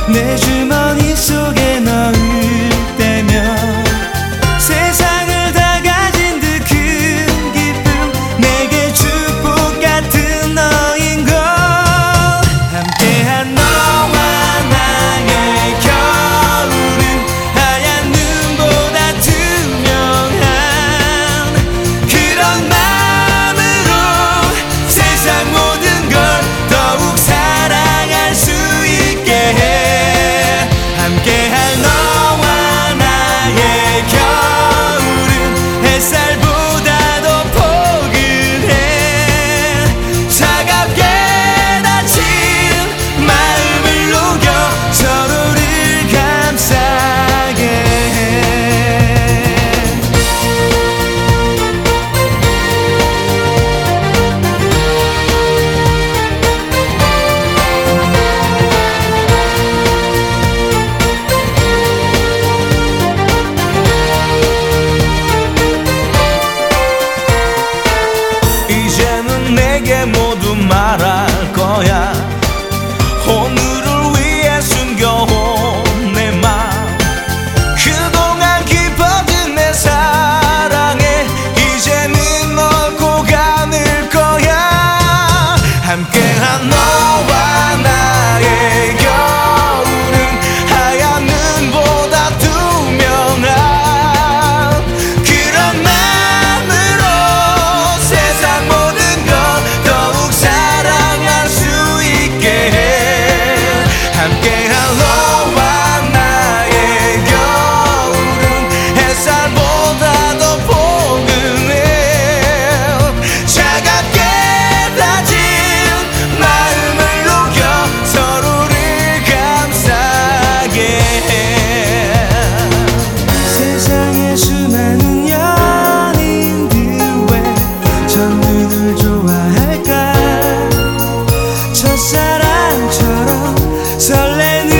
내 주머니 속에 넣을 때면 세상을 다 가진 듯 큰 기쁨 내게 축복 같은 너인 걸 함께한 너와 나의 겨울은 하얀 눈보다 투명한 그런 마음으로 세상 모든 걸 더욱 사랑할 수 있게 해 함께할 너와 나의 겨울은 햇살보다 더 포근해 차갑게 다친 마음을 녹여 서로를 감싸게 해 이제는 내게 모두 말할 거야 오늘을 위해 숨겨온 내 맘 그동안 깊어진 내 사랑에 이제는 넓고 가늘 거야 함께한 너와 나의 겨울은 하얀 눈보다 투명한 그런 마음으로 세상 모든 걸 더욱 사랑할 수 있게 해 함께한 너와 나의 겨울은 햇살보다 더 포근해 차갑게 다진 마음을 녹여 서로를 감싸게 해 세상에 수많은 연인들 왜 전부들 좋아할까 첫사랑처럼 설레는